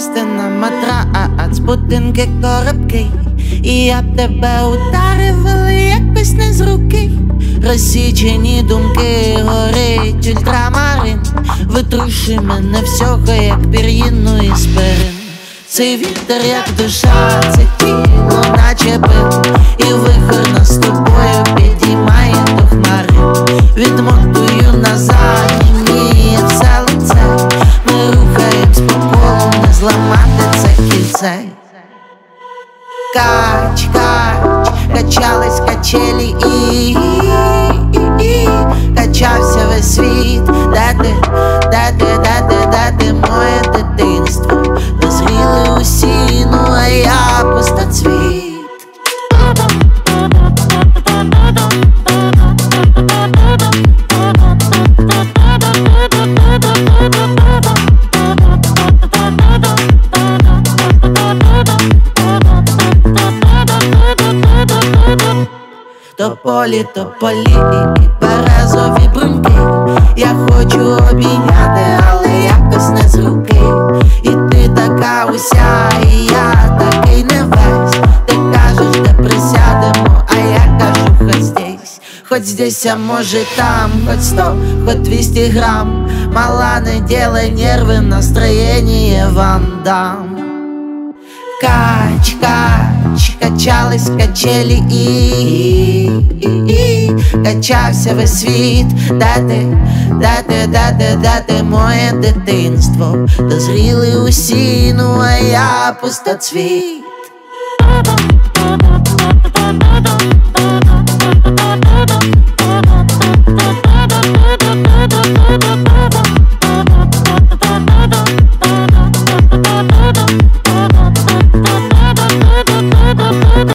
їсти на матрац, будинки, коробки. І я б тебе ударив, але якось не з руки. Розсічені думки, горить ультрамарин. Витрушуй мене всього, як пір'їну із перин. Цей вітер, як душа, це тіло наче бив. І вихор нас з тобою підіймає до хмари. Відмотую назад, ніє все лице. Ми рухаємось по колу, не зламати це кільце. Кач, кач, качались качелі і качався весь світ. Де ти, моє дитинство? Дозріли усі, ну а я пустоцвіт. Тополі, тополі і березові бруньки. Я хочу обійняти, але якось не з руки. І ти така уся, і я такий не весь. Ти кажеш, де присядемо, а я кажу, хоть здесь. Хоть здесь, а може там, хоть 100, хоть 200 грамм. Мала, не делай нервы, настроение Ван Дам. Кач, кач, качались качелі і качався весь світ. Де ти, моє дитинство? Дозріли усі, ну а я пустоцвіт.